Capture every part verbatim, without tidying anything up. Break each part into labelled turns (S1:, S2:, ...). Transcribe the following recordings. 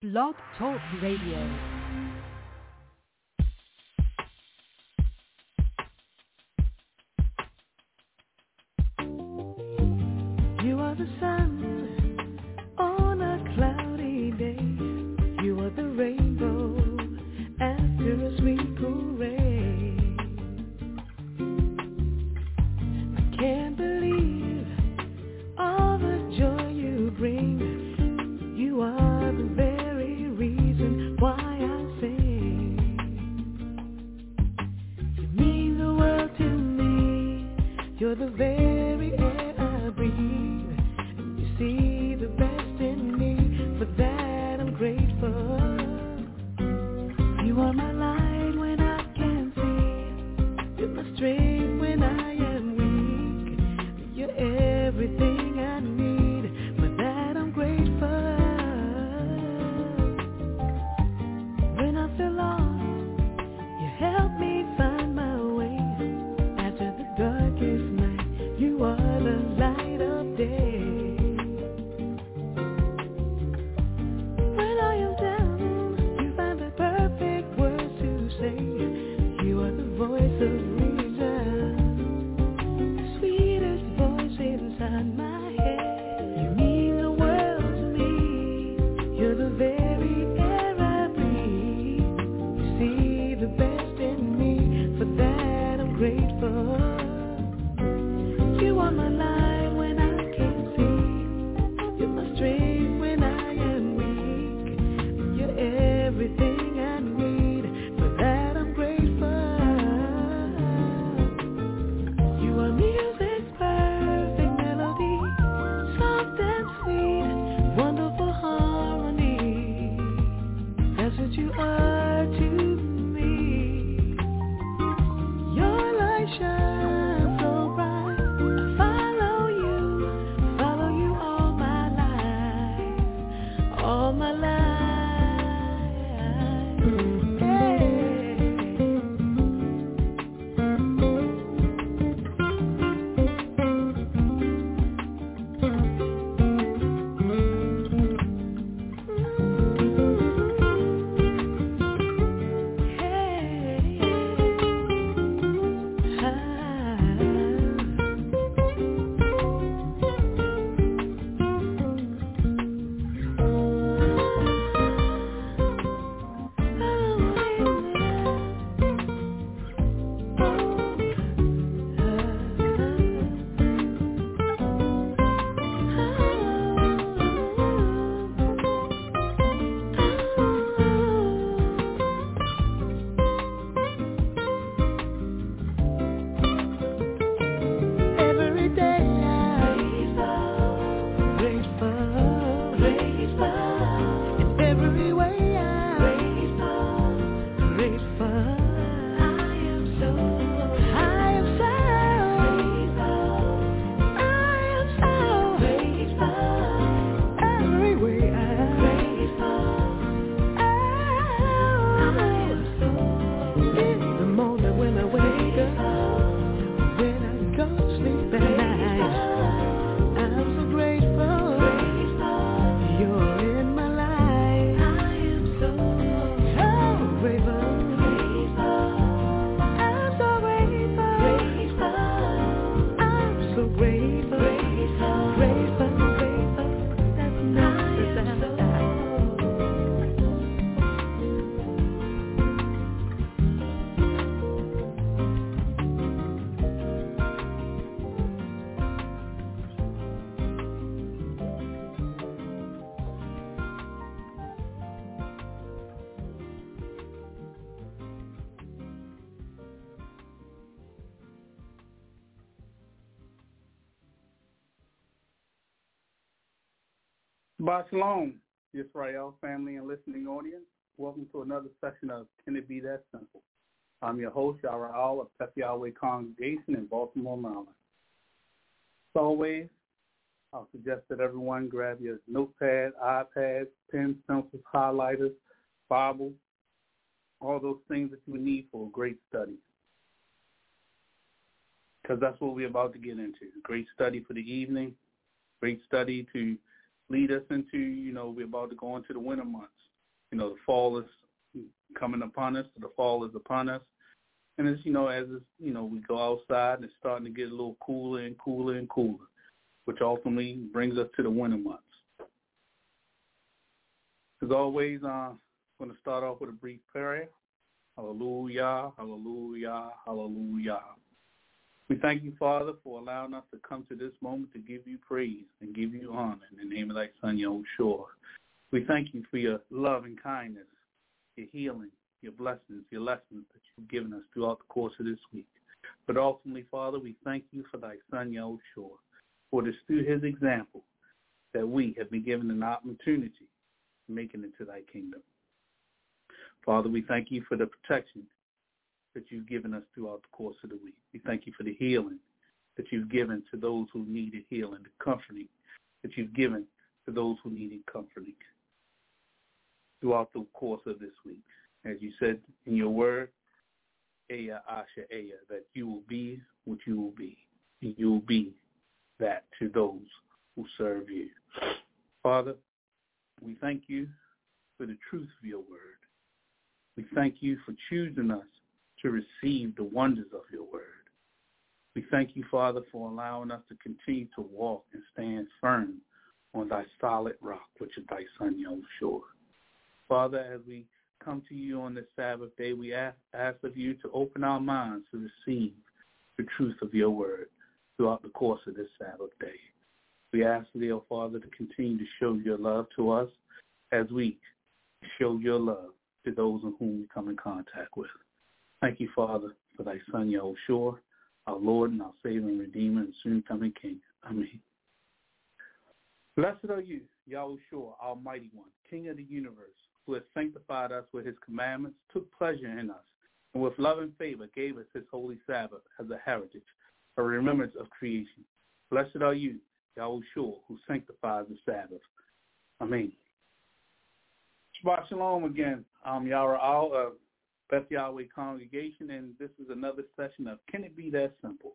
S1: Blog Talk Radio.
S2: You are the sun on a cloudy day. You are the rainbow after a sweet cool rain. I can't believe all the joy you bring. You are the very reason why I sing. You mean the world to me. You're the very air I breathe. You see the best in me. For that I'm grateful. You are my light when I can't see. You're my strength when I am weak. You're everything I need. For that I'm grateful. When I feel lost, you help me find my way. After the darkest night, you are the light of day. When I am down, you find the perfect words to say. You are the voice of reason, the sweetest voice inside my head. You mean the world to me. You're the very air I breathe. You see the best in me. For that I'm grateful. You are my light when I can't see. You're my strength when I am weak. You're everything I need. For that I'm grateful. You are music's perfect melody, soft and sweet, wonderful harmony. That's what you are to me. Your light shines so bright. I follow you, follow you all my life, all my life. Hey. Every day I'm grateful, grateful. In every way I'm grateful, grateful. I am so, I am so grateful. I am so grateful. Every way I'm grateful. I am so. In the moment when I wake up, when I go to sleep at night, I'm so grateful. You're in my life. I am so, so grateful. I'm so grateful. I'm so grateful. Grateful, grateful. That's nice.
S3: Shabbat Shalom, Yisrael family and listening audience. Welcome to another session of Can It Be That Simple? I'm your host, Yara Al of Beth Yahweh Congregation in Baltimore, Maryland. As always, I'll suggest that everyone grab your notepad, iPads, pens, pencils, highlighters, Bible, all those things that you would need for a great study. Because that's what we're about to get into. Great study for the evening, great study to lead us into, you know, we're about to go into the winter months. You know, the fall is coming upon us. The fall is upon us. And it's, you know, as it's, you know, we go outside and it's starting to get a little cooler and cooler and cooler, which ultimately brings us to the winter months. As always, uh, I'm going to start off with a brief prayer. Hallelujah, hallelujah, hallelujah. We thank you, Father, for allowing us to come to this moment to give you praise and give you honor in the name of thy Son, Yahushua. We thank you for your love and kindness, your healing, your blessings, your lessons that you've given us throughout the course of this week. But ultimately, Father, we thank you for thy Son, Yahushua, for it is through his example that we have been given an opportunity to make it into thy kingdom. Father, we thank you for the protection that you've given us throughout the course of the week. We thank you for the healing that you've given to those who needed healing, the comforting that you've given to those who needed comforting throughout the course of this week. As you said in your word, Eya Asha Eya, that you will be what you will be, and you will be that to those who serve you. Father, we thank you for the truth of your word. We thank you for choosing us to receive the wonders of your word. We thank you, Father, for allowing us to continue to walk and stand firm on thy solid rock, which is thy Son, Yahushua. Father, as we come to you on this Sabbath day, we ask, ask of you to open our minds to receive the truth of your word throughout the course of this Sabbath day. We ask thee, O Father, to continue to show your love to us as we show your love to those in whom we come in contact with. Thank you, Father, for thy Son, Yahushua, our Lord and our Savior and Redeemer and soon-coming King. Amen. Blessed are you, Yahushua, Almighty One, King of the universe, who has sanctified us with his commandments, took pleasure in us, and with love and favor gave us his holy Sabbath as a heritage, a remembrance of creation. Blessed are you, Yahushua, who sanctifies the Sabbath. Amen. Shabbat Shalom again. I'm Yara Al of Beth Yahweh Congregation, and this is another session of Can It Be That Simple?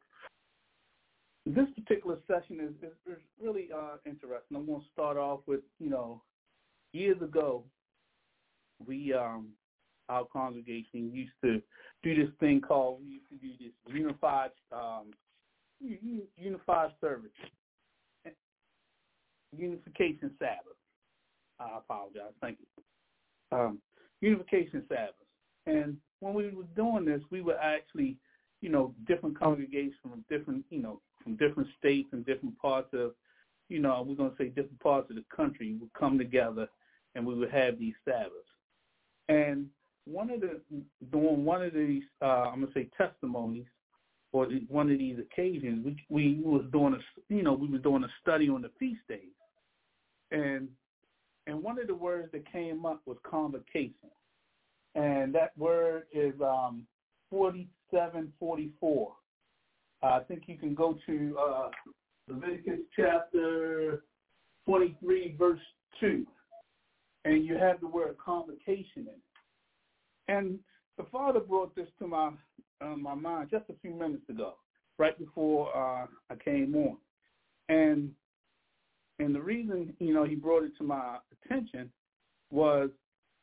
S3: This particular session is, is, is really uh, interesting. I'm going to start off with, you know, years ago, we, um, our congregation used to do this thing called, we used to do this unified, um, unified service, unification Sabbath. I apologize. Thank you. Um, unification Sabbath. And when we were doing this, we were actually, you know, different congregations from different, you know, from different states and different parts of, you know, we're going to say different parts of the country would come together and we would have these Sabbaths. And one of the, during one of these, uh, I'm going to say testimonies, or one of these occasions, we, we was doing a, you know, we were doing a study on the feast days. And, and one of the words that came up was convocation. And that word is um, forty-seven forty-four. Uh, I think you can go to uh, Leviticus chapter twenty-three, verse two, and you have the word convocation in it. And the Father brought this to my uh, my mind just a few minutes ago, right before uh, I came on. And and the reason, you know, he brought it to my attention was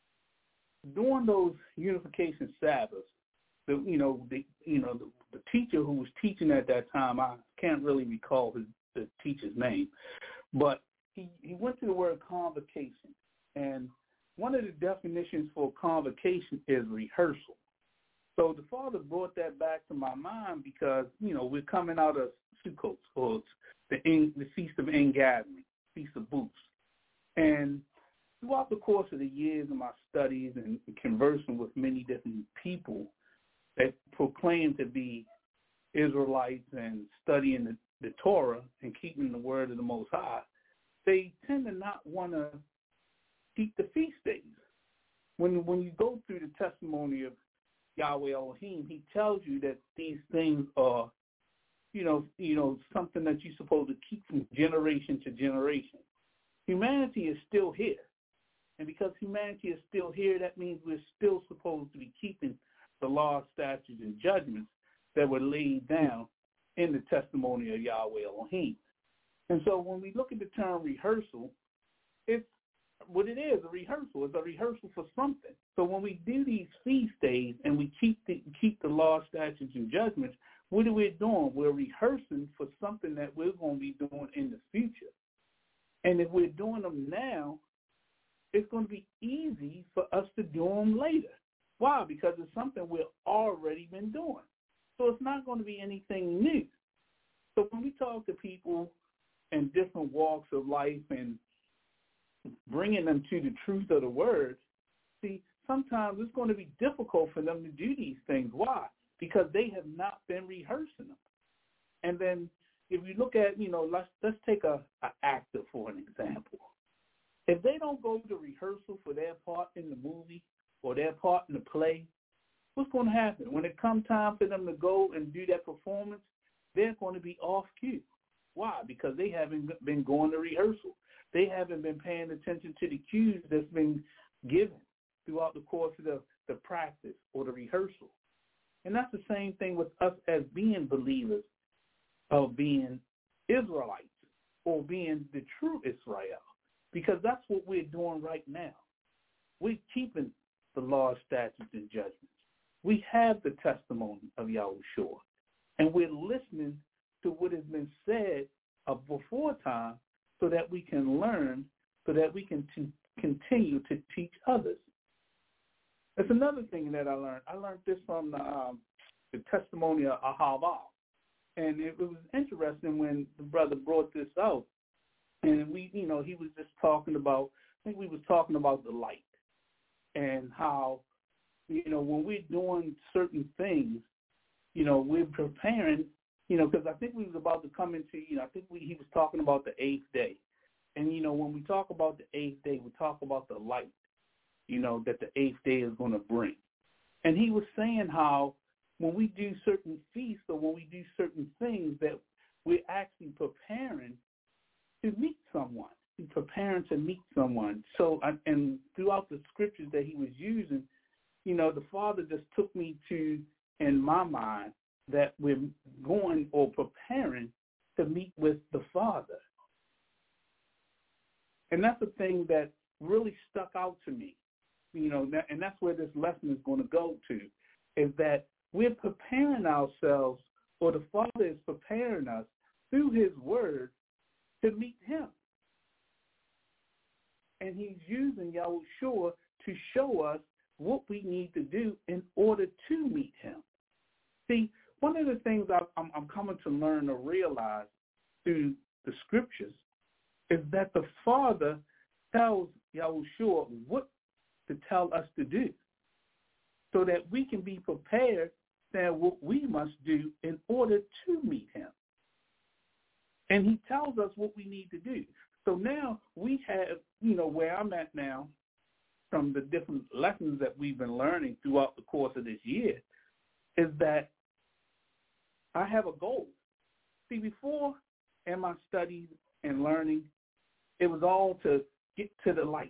S3: during those unification Sabbaths, the you know the you know the, the teacher who was teaching at that time, I can't really recall his the teacher's name, but he, he went to the word convocation, and one of the definitions for convocation is rehearsal. So the Father brought that back to my mind because you know we're coming out of Sukkot, or the the Feast of Ingathering, Feast of Booths, and throughout the course of the years of my studies and conversing with many different people that proclaim to be Israelites and studying the, the Torah and keeping the word of the Most High, they tend to not want to keep the feast days. When when you go through the testimony of Yahweh Elohim, he tells you that these things are, you know, you know, something that you're supposed to keep from generation to generation. Humanity is still here. And because humanity is still here, that means we're still supposed to be keeping the laws, statutes, and judgments that were laid down in the testimony of Yahweh Elohim. And so when we look at the term rehearsal, it's what it is, a rehearsal. It's a rehearsal for something. So when we do these feast days and we keep the, keep the law, statutes, and judgments, what are we doing? We're rehearsing for something that we're going to be doing in the future. And if we're doing them now, it's going to be easy for us to do them later. Why? Because it's something we've already been doing. So it's not going to be anything new. So when we talk to people in different walks of life and bringing them to the truth of the word, see, sometimes it's going to be difficult for them to do these things. Why? Because they have not been rehearsing them. And then if you look at, you know, let's let's take a, a actor for an example. If they don't go to rehearsal for their part in the movie or their part in the play, what's going to happen? When it comes time for them to go and do that performance, they're going to be off cue. Why? Because they haven't been going to rehearsal. They haven't been paying attention to the cues that's been given throughout the course of the, the practice or the rehearsal. And that's the same thing with us as being believers of being Israelites or being the true Israel, because that's what we're doing right now. We're keeping the law, statutes, and judgments. We have the testimony of Yahushua, and we're listening to what has been said of before time so that we can learn, so that we can t- continue to teach others. That's another thing that I learned. I learned this from the, um, the testimony of Ahava. And it, it was interesting when the brother brought this out. And we, you know, he was just talking about, I think we was talking about the light and how, you know, when we're doing certain things, you know, we're preparing, you know, because I think we was about to come into, you know, I think we, he was talking about the eighth day. And, you know, when we talk about the eighth day, we talk about the light, you know, that the eighth day is going to bring. And he was saying how when we do certain feasts or when we do certain things that we're actually preparing to meet someone, we're preparing to meet someone. So, and throughout the scriptures that he was using, you know, the Father just took me to, in my mind, that we're going or preparing to meet with the Father. And that's the thing that really stuck out to me, you know, and that's where this lesson is going to go to, is that we're preparing ourselves, or the Father is preparing us through his word to meet him. And he's using Yahushua to show us what we need to do in order to meet him. See, one of the things I'm, I'm coming to learn or realize through the scriptures is that the Father tells Yahushua what to tell us to do so that we can be prepared for what we must do in order to meet him. And he tells us what we need to do. So now we have, you know, where I'm at now from the different lessons that we've been learning throughout the course of this year is that I have a goal. See, before in my studies and learning, it was all to get to the light.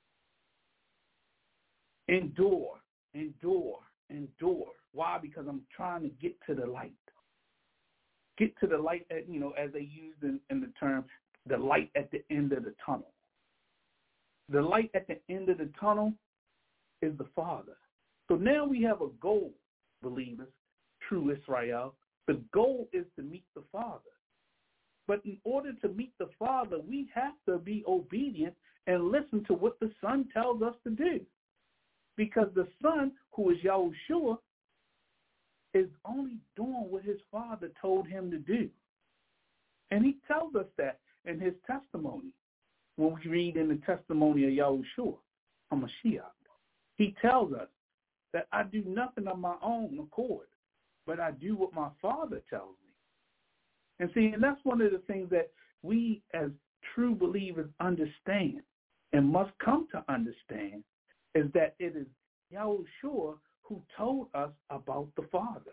S3: Endure, endure, endure. Why? Because I'm trying to get to the light. Get to the light, at, you know, as they used in, in the term, the light at the end of the tunnel. The light at the end of the tunnel is the Father. So now we have a goal, believers, true Israel. The goal is to meet the Father. But in order to meet the Father, we have to be obedient and listen to what the Son tells us to do. Because the Son, who is Yahushua, is only doing what his Father told him to do. And he tells us that in his testimony. When we read in the testimony of Yahushua, HaMashiach, he tells us that I do nothing of my own accord, but I do what my Father tells me. And see, and that's one of the things that we as true believers understand and must come to understand, is that it is Yahushua who told us about the Father.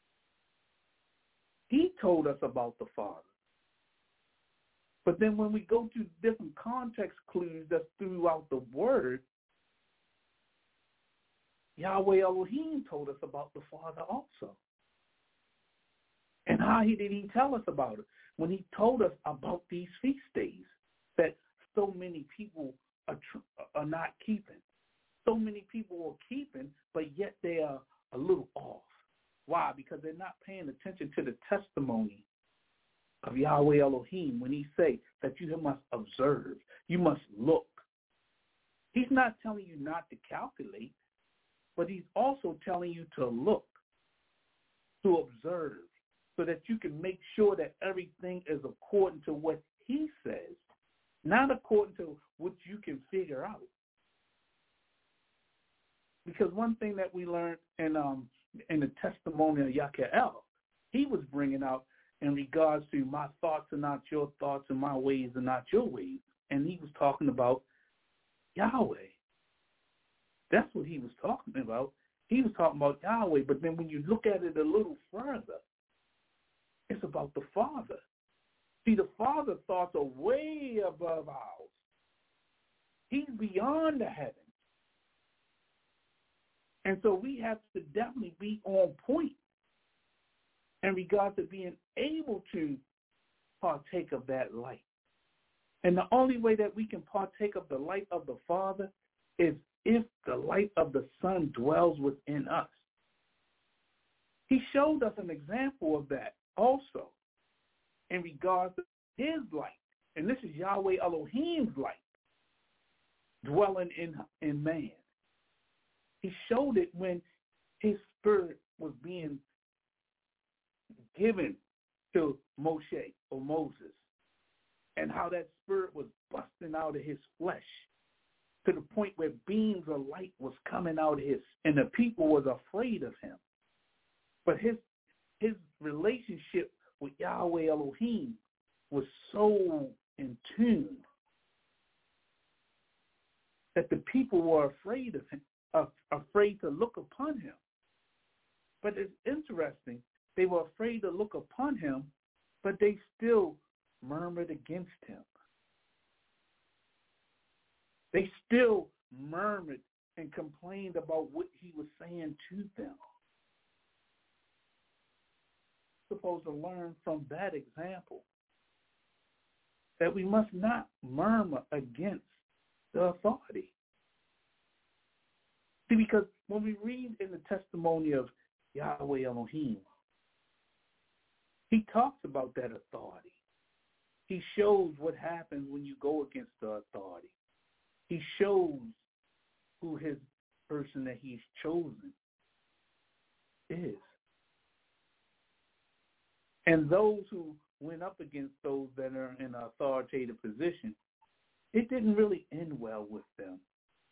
S3: He told us about the Father. But then when we go to different context clues that's throughout the Word, Yahweh Elohim told us about the Father also. And how he did he tell us about it? When he told us about these feast days that so many people are, tr- are not keeping. So many people are keeping, but yet they are a little off. Why? Because they're not paying attention to the testimony of Yahweh Elohim when he say that you must observe, you must look. He's not telling you not to calculate, but he's also telling you to look, to observe, so that you can make sure that everything is according to what he says, not according to what you can figure out. Because one thing that we learned in um in the testimony of Yakael, he was bringing out in regards to my thoughts are not your thoughts and my ways are not your ways. And he was talking about Yahweh. That's what he was talking about. He was talking about Yahweh. But then when you look at it a little further, it's about the Father. See, the Father's thoughts are way above ours. He's beyond the heavens. And so we have to definitely be on point in regards to being able to partake of that light. And the only way that we can partake of the light of the Father is if the light of the Son dwells within us. He showed us an example of that also in regards to his light. And this is Yahweh Elohim's light dwelling in, in man. He showed it when his spirit was being given to Moshe or Moses, and how that spirit was busting out of his flesh to the point where beams of light was coming out of his, and the people was afraid of him. But his his relationship with Yahweh Elohim was so in tune that the people were afraid of him, uh, afraid to look upon him. But it's interesting. They were afraid to look upon him, but they still murmured against him. They still murmured and complained about what he was saying to them. We're supposed to learn from that example that we must not murmur against the authority. See, because when we read in the testimony of Yahweh Elohim, he talks about that authority. He shows what happens when you go against the authority. He shows who his person that he's chosen is. And those who went up against those that are in an authoritative position, it didn't really end well with them.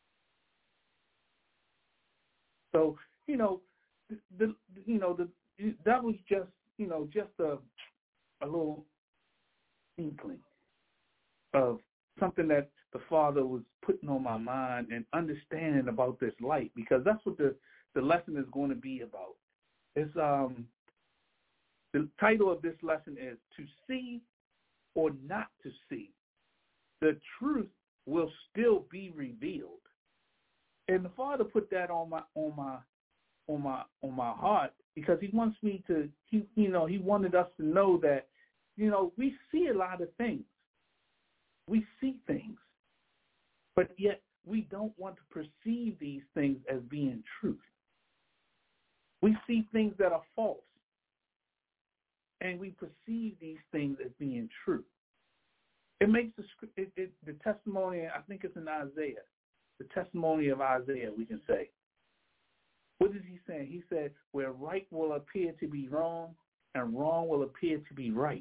S3: So, you know, the, the you know, the that was just, you know, just a a little inkling of something that the Father was putting on my mind and understanding about this light, because that's what the, the lesson is going to be about. It's um the title of this lesson is To See or Not to See. The truth will still be revealed. And the Father put that on my on my on my on my heart because he wants me to he you know, he wanted us to know that, you know, we see a lot of things. We see things. But yet we don't want to perceive these things as being truth. We see things that are false. And we perceive these things as being true. It makes the it, it, the testimony, I think it's in Isaiah, the testimony of Isaiah, we can say. What is he saying? He said, where right will appear to be wrong and wrong will appear to be right.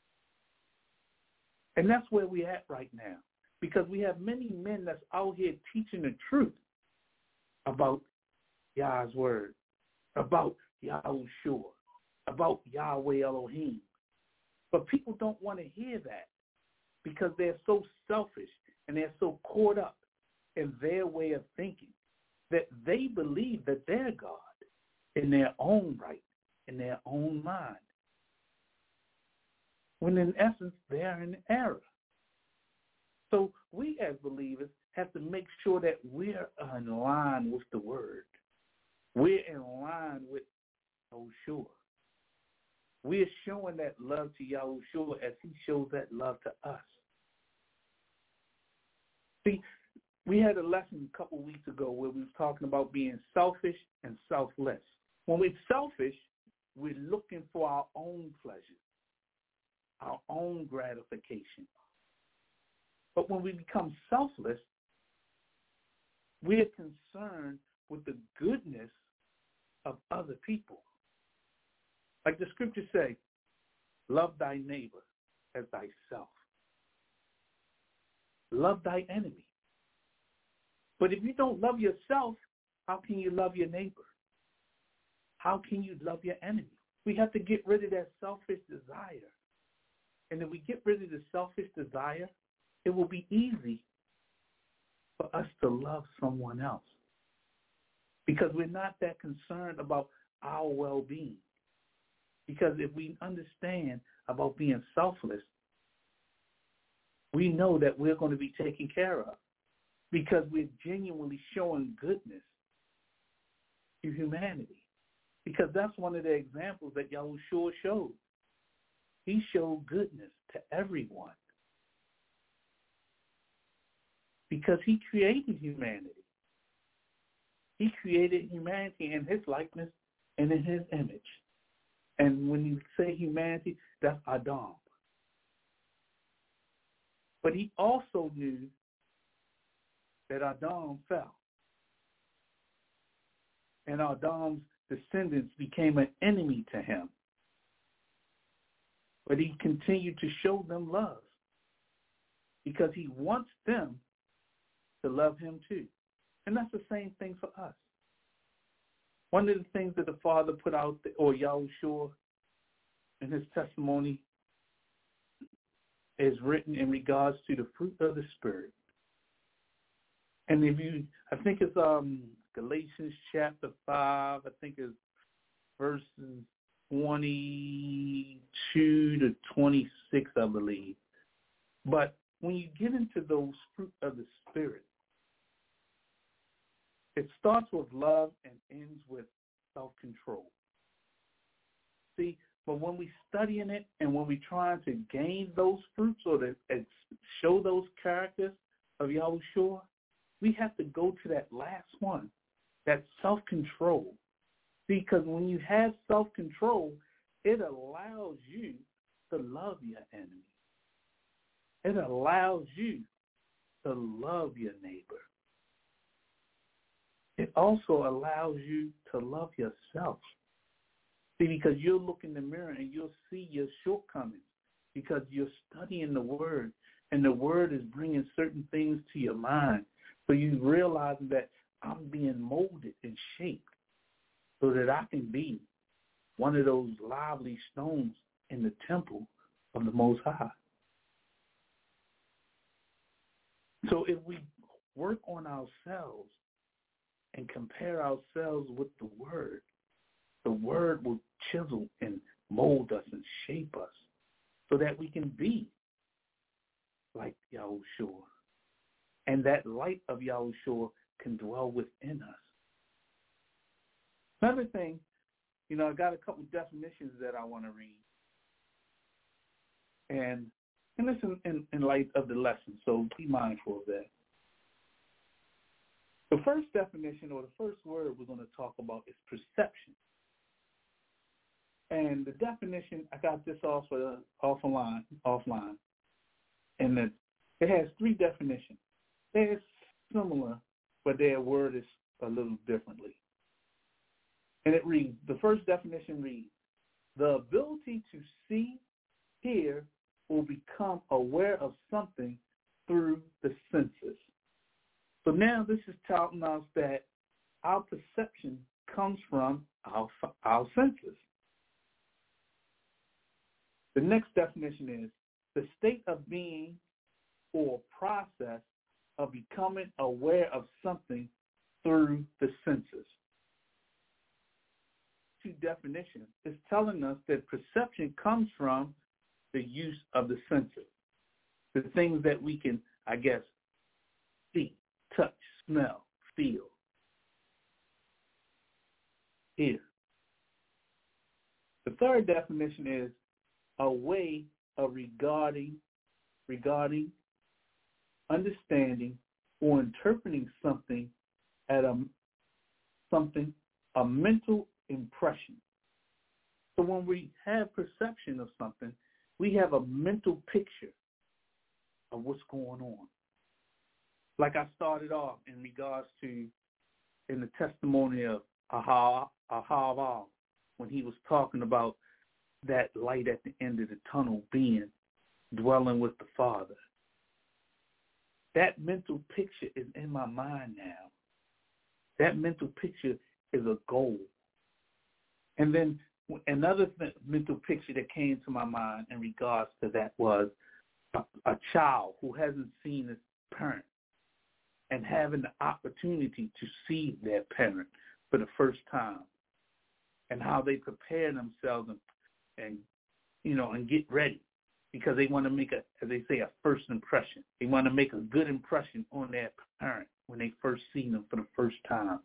S3: And that's where we're at right now, because we have many men that's out here teaching the truth about Yah's word, about Yahushua, about Yahweh Elohim. But people don't want to hear that because they're so selfish and they're so caught up in their way of thinking that they believe that they're God in their own right, in their own mind, when in essence they're in error. So we as believers have to make sure that we're in line with the word. We're in line with Yahushua. We're showing that love to Yahushua as he shows that love to us. See, we had a lesson a couple weeks ago where we were talking about being selfish and selfless. When we're selfish, we're looking for our own pleasure, our own gratification. But when we become selfless, we're concerned with the goodness of other people. Like the scriptures say, love thy neighbor as thyself. Love thy enemy. But if you don't love yourself, how can you love your neighbor? How can you love your enemy? We have to get rid of that selfish desire. And if we get rid of the selfish desire, it will be easy for us to love someone else because we're not that concerned about our well-being. Because if we understand about being selfless, we know that we're going to be taken care of because we're genuinely showing goodness to humanity. Because that's one of the examples that Yahushua showed. He showed goodness to everyone because he created humanity. He created humanity in his likeness and in his image. And when you say humanity, that's Adam. But he also knew that Adam fell. And Adam's descendants became an enemy to him. But he continued to show them love because he wants them to love him too. And that's the same thing for us. One of the things that the Father put out, or Yahushua, in his testimony, is written in regards to the fruit of the Spirit. And if you, I think it's um, Galatians chapter five, I think it's verses twenty-two to twenty-six, I believe. But when you get into those fruit of the Spirit, it starts with love and ends with self-control. See, but when we studying it and when we trying to gain those fruits or to show those characters of Yahushua, we have to go to that last one, that self-control. Because when you have self-control, it allows you to love your enemy. It allows you to love your neighbor. It also allows you to love yourself. See, because you'll look in the mirror and you'll see your shortcomings because you're studying the Word, and the Word is bringing certain things to your mind. So you realize that I'm being molded and shaped so that I can be one of those lively stones in the temple of the Most High. So if we work on ourselves and compare ourselves with the Word, the Word will chisel and mold us and shape us so that we can be like Yahushua. And that light of Yahushua can dwell within us. Another thing, you know, I got a couple definitions that I want to read. And and this in, in, in light of the lesson, so be mindful of that. The first definition, or the first word we're going to talk about, is perception. And the definition, I got this off of, offline, offline, and it, it has three definitions. They're similar, but their word is a little differently. And it reads, the first definition reads, the ability to see, hear, or become aware of something through the senses. So now this is telling us that our perception comes from our, our senses. The next definition is the state of being or process of becoming aware of something through the senses. Two definitions is telling us that perception comes from the use of the senses, the things that we can, I guess, see, touch, smell, feel, hear. The third definition is a way of regarding, regarding, understanding, or interpreting something at a something, a mental impression. So when we have perception of something, we have a mental picture of what's going on. Like I started off in regards to in the testimony of Ahav, when he was talking about that light at the end of the tunnel being dwelling with the Father. That mental picture is in my mind now. That mental picture is a goal. And then another th- mental picture that came to my mind in regards to that was a, a child who hasn't seen his parent and having the opportunity to see their parent for the first time, and how they prepare themselves and, and you know, and get ready because they want to make a, as they say, a first impression. They want to make a good impression on their parent when they first see them for the first time.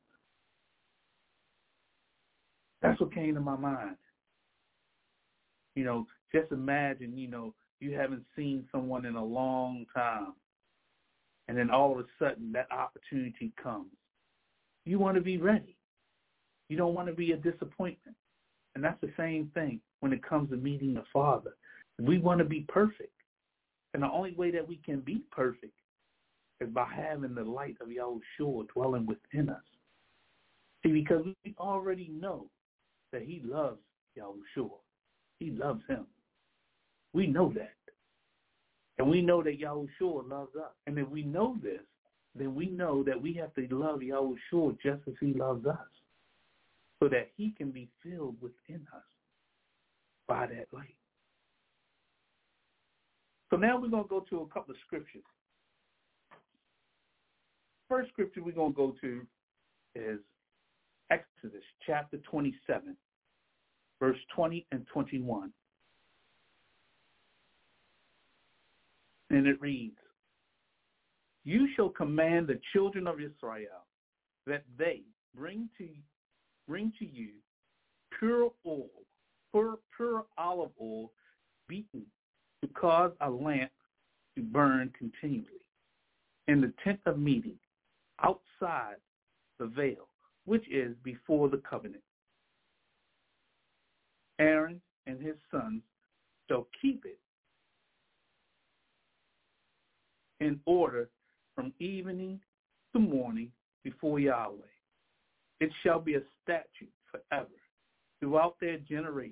S3: That's what came to my mind. You know, just imagine, you know, you haven't seen someone in a long time, and then all of a sudden that opportunity comes. You want to be ready. You don't want to be a disappointment. And that's the same thing when it comes to meeting the Father. We want to be perfect. And the only way that we can be perfect is by having the light of Yahushua dwelling within us. See, because we already know that he loves Yahushua. He loves him. We know that. And we know that Yahushua loves us. And if we know this, then we know that we have to love Yahushua just as he loves us, so that he can be filled within us by that light. So now we're going to go to a couple of scriptures. First scripture we're going to go to is Exodus chapter twenty-seven, verse twenty and twenty-one. And it reads, "You shall command the children of Israel that they bring to bring to you pure oil, pure, pure olive oil, beaten to cause a lamp to burn continually in the tent of meeting, outside the veil, which is before the covenant. Aaron and his sons shall keep it in order from evening to morning before Yahweh. It shall be a statute forever throughout their generations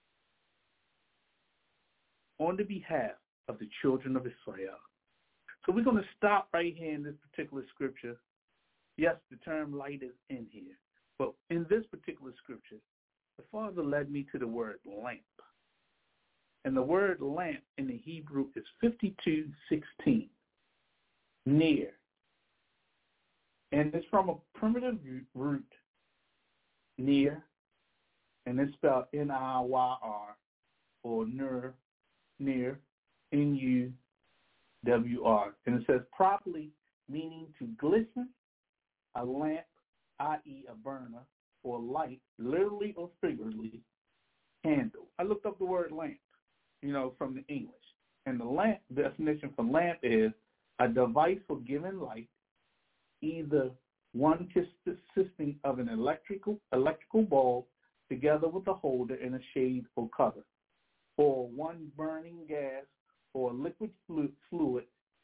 S3: on the behalf of the children of Israel." So we're going to stop right here in this particular scripture. Yes, the term light is in here. But in this particular scripture, the Father led me to the word lamp. And the word lamp in the Hebrew is fifty-two sixteen, near. And it's from a primitive root, near, and it's spelled N I Y R, or near, near, N U W R. And it says properly meaning to glisten, a lamp, that is a burner, or light, literally or figuratively, candle. I looked up the word lamp, you know, from the English. And the lamp, definition for lamp is a device for giving light, either one consisting of an electrical electrical bulb together with a holder and a shade or cover, or one burning gas or liquid fluid,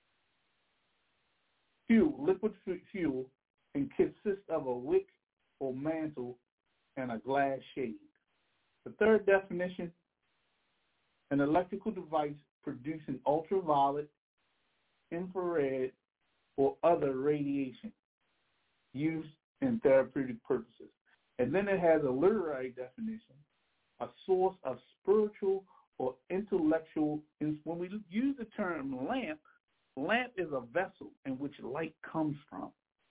S3: fuel, liquid fuel, and consists of a wick or mantle and a glass shade. The third definition, an electrical device producing ultraviolet, infrared, or other radiation used in therapeutic purposes. And then it has a literary definition, a source of spiritual or intellectual. When we use the term lamp, lamp is a vessel in which light comes from.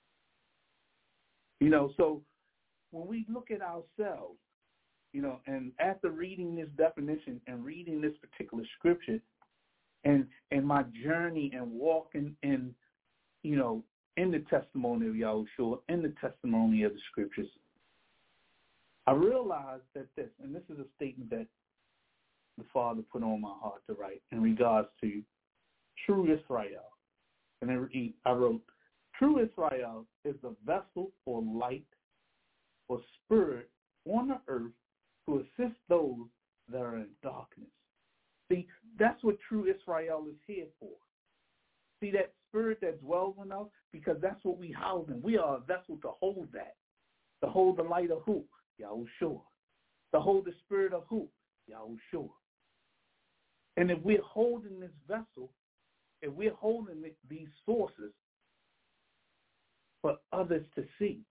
S3: You know, so when we look at ourselves, you know, and after reading this definition and reading this particular scripture and and my journey and walking in, you know, in the testimony of Yahushua, in the testimony of the scriptures, I realized that this, and this is a statement that the Father put on my heart to write in regards to true Israel. And I wrote, True Israel is the vessel or light or spirit on the earth to assist those that are in darkness. See, that's what true Israel is here for. See that spirit that dwells in us? Because that's what we house in. We are a vessel to hold that. To hold the light of who? Yahushua. To hold the spirit of who? Yahushua. And if we're holding this vessel, if we're holding these sources for others to see,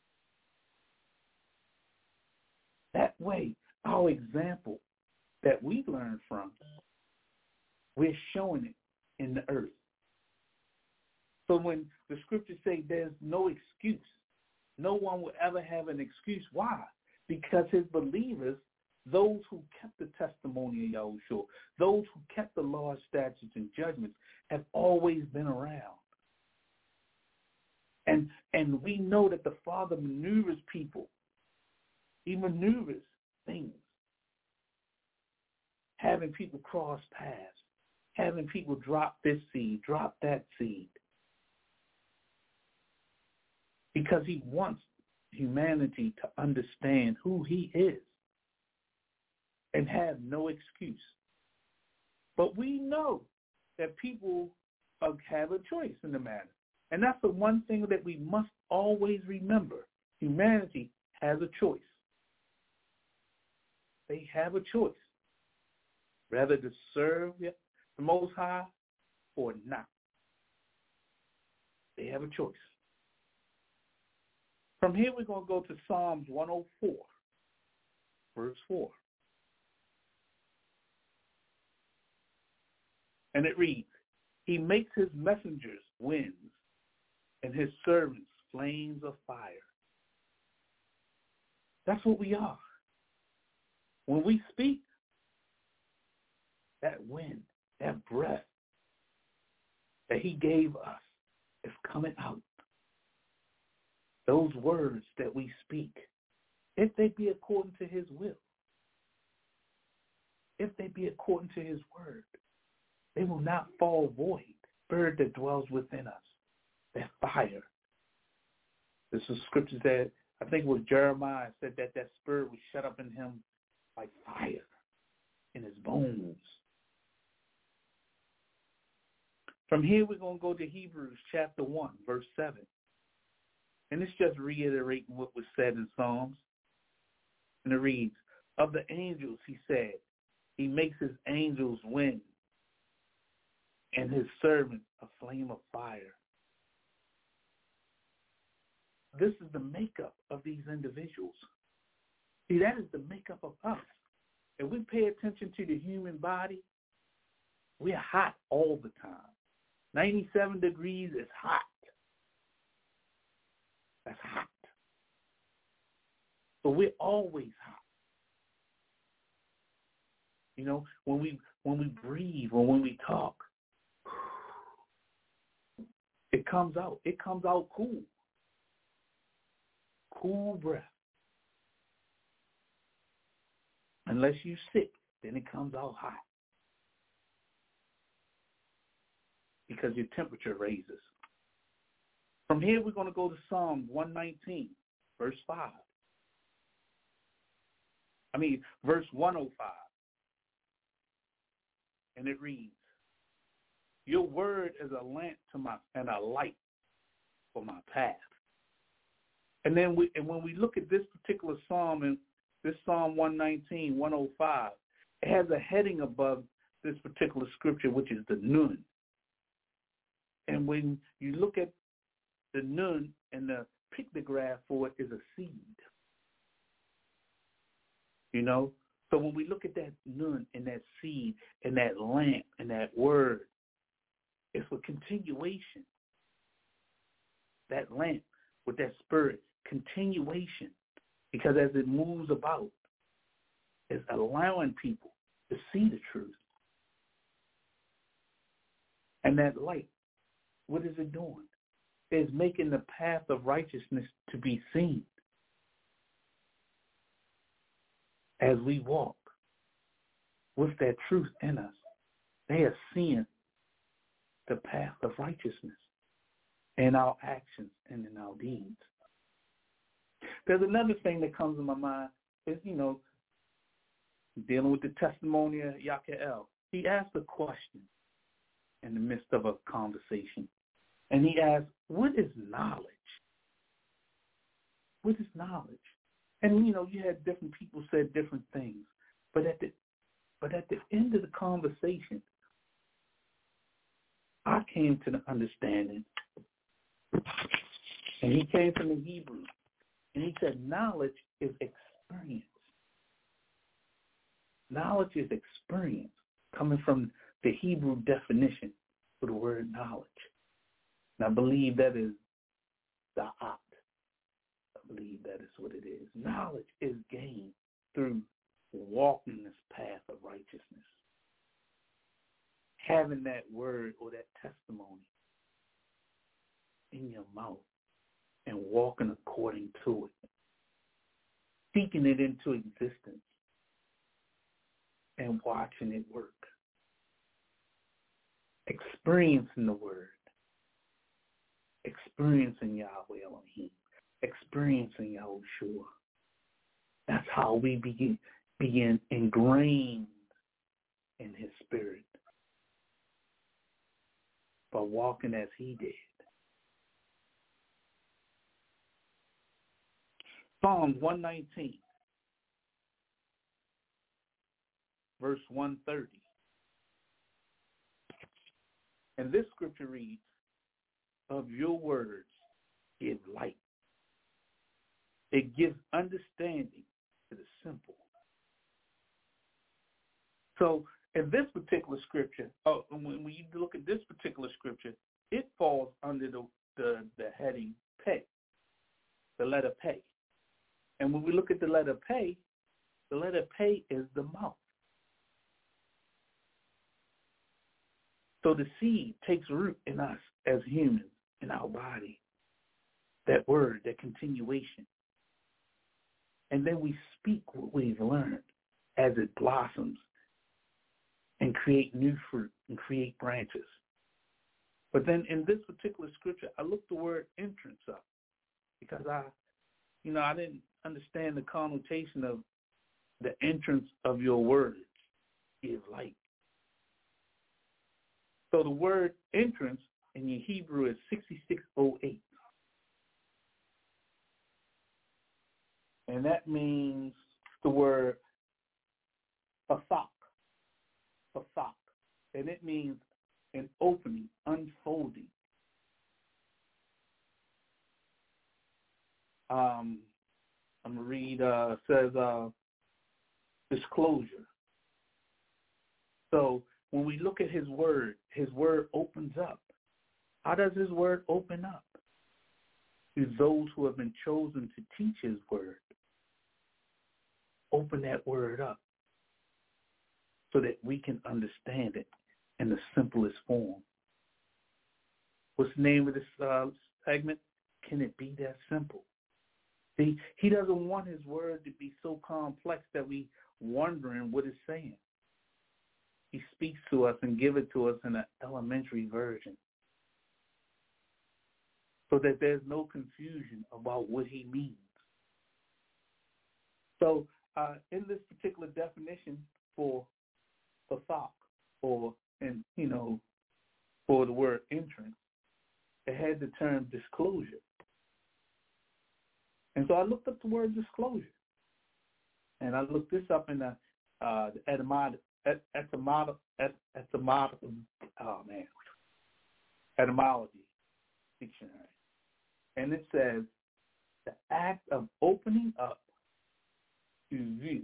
S3: that way, our example that we learn from, we're showing it in the earth. So when the scriptures say there's no excuse, no one will ever have an excuse. Why? Because his believers, those who kept the testimony of Yahushua, those who kept the law, statutes, and judgments, have always been around. And and we know that the Father maneuvers people. He maneuvers things. Having people cross paths, having people drop this seed, drop that seed. Because he wants humanity to understand who he is and have no excuse. But we know that people have a choice in the matter. And that's the one thing that we must always remember. Humanity has a choice. They have a choice. Rather to serve the Most High or not. They have a choice. From here, we're going to go to Psalms one oh four, verse four. And it reads, he makes his messengers winds and his servants flames of fire. That's what we are. When we speak, that wind, that breath that he gave us is coming out. Those words that we speak, if they be according to his will, if they be according to his word, they will not fall void. Spirit that dwells within us, that fire. This is scriptures that I think it was Jeremiah said that that spirit was shut up in him like fire in his bones. From here, we're going to go to Hebrews chapter one, verse seven. And it's just reiterating what was said in Psalms. And it reads, of the angels, he said, he makes his angels wind and his servants a flame of fire. This is the makeup of these individuals. See, that is the makeup of us. If we pay attention to the human body, we're hot all the time. ninety-seven degrees is hot. That's hot. So we're always hot. You know, when we when we breathe or when we talk, it comes out. It comes out cool. Cool breath. Unless you're sick, then it comes out hot. Because your temperature raises. From here, we're going to go to Psalm one nineteen, verse five. I mean, verse one oh five. And it reads, your word is a lamp to my and a light for my path. And then we, and when we look at this particular psalm, and this Psalm one nineteen, one oh five, it has a heading above this particular scripture, which is the Nun. And when you look at the Nun, and the pictograph for it is a seed. You know? So when we look at that Nun and that seed and that lamp and that word, it's a continuation. That lamp with that spirit, continuation. Because as it moves about, it's allowing people to see the truth. And that light, what is it doing? It's making the path of righteousness to be seen. As we walk with that truth in us, they are seeing the path of righteousness. in our actions and in our deeds. There's another thing that comes to my mind is, you know, dealing with the testimony of Yakael. He asked a question in the midst of a conversation. And he asked, what is knowledge? What is knowledge? And, you know, you had different people said different things. But at the but at the end of the conversation, I came to the understanding, and he came from the Hebrew, and he said knowledge is experience. Knowledge is experience, coming from the Hebrew definition for the word knowledge. And I believe that is da'at. I believe that is what it is. Knowledge is gained through walking this path of righteousness. Having that word or that testimony in your mouth and walking according to it. Speaking it into existence and watching it work. Experiencing the word. Experiencing Yahweh Elohim. Experiencing Yahushua. That's how we begin, begin ingrained in his spirit. By walking as he did. Psalms one nineteen, verse one thirty. And this scripture reads, of your words give light. It gives understanding to the simple. So in this particular scripture, oh, when, when you look at this particular scripture, it falls under the, the, the heading pay, the letter pay. And when we look at the letter pay, the letter pay is the mouth. So the seed takes root in us as humans, in our body. That word, that continuation. And then we speak what we've learned as it blossoms and create new fruit and create branches. But then in this particular scripture, I looked the word entrance up because I, you know, I didn't understand the connotation of the entrance of your words give light. So the word entrance in your Hebrew is sixty-six oh eight. And that means the word fasak. Fasak. And it means an opening, unfolding. Um, I'm going to read, uh, says uh, disclosure. So when we look at his word, his word opens up. How does his word open up? To those who have been chosen to teach his word. Open that word up so that we can understand it in the simplest form. What's the name of this uh, segment? Can it be that simple? See, he doesn't want his word to be so complex that we wondering what it's saying. He speaks to us and gives it to us in an elementary version so that there's no confusion about what he means. So uh, in this particular definition for fasak, or, and you know, for the word entrance, it had the term disclosure. And so I looked up the word disclosure. And I looked this up in the, uh, the etymology, etymology, etymology, oh man, etymology dictionary. And it says, the act of opening up to view,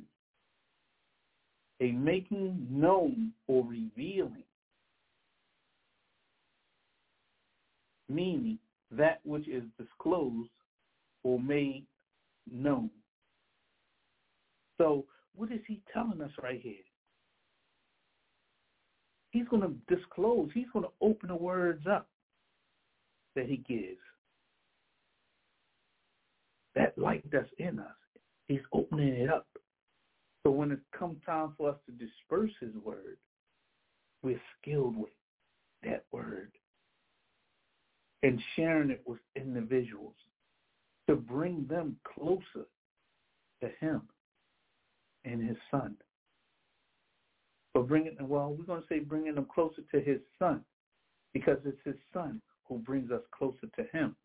S3: a making known or revealing, meaning that which is disclosed or made known. So what is he telling us right here? He's going to disclose. He's going to open the words up that he gives. That light that's in us, he's opening it up. So when it comes time for us to disperse his word, we're skilled with that word. and sharing it with individuals to bring them closer to him and his son. But bringing, well, we're going to say bringing them closer to his son, because it's his son who brings us closer to him.